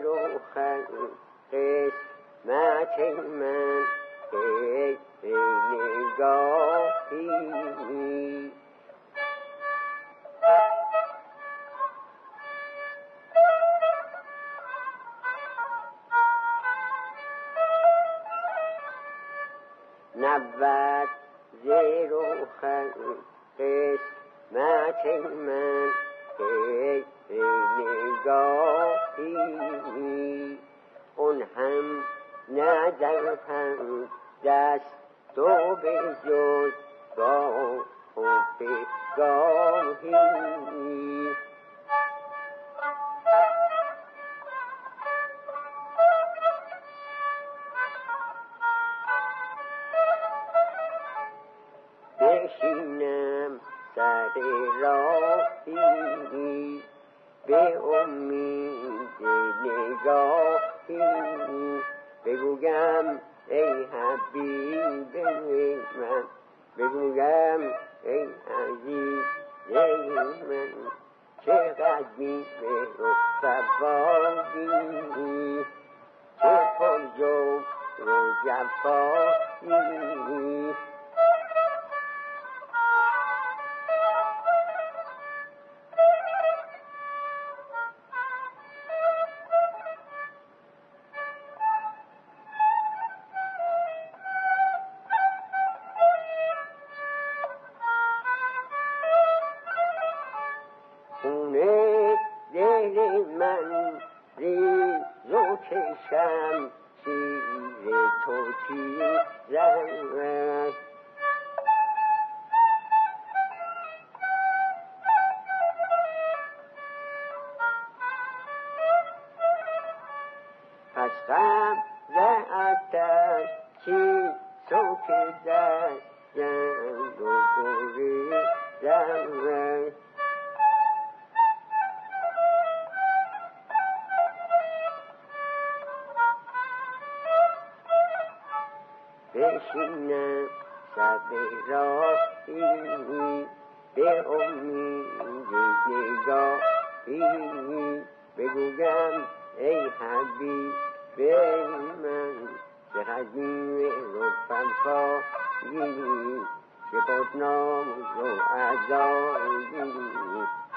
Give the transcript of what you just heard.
و قسمت من نگاهی نبود زیر و قسمت من نگاهی اون هم ندهم دست و به جز گاه و بگاهی بشینم سر راهی به امید نگاهی بگویم ای حبیب من بگویم ای عزیز من چقدر می‌مهر و صفایی چه پرجور و جفایی خونه دل من ریز و کشم شیر تو تیزم پس غم زهتر چیست و که در جنگ و گریزم بشینم سر راهی به امید نگاهی بگویم ای حبیب من چقدر می‌مهر و صفایی چه پرناز و ادایی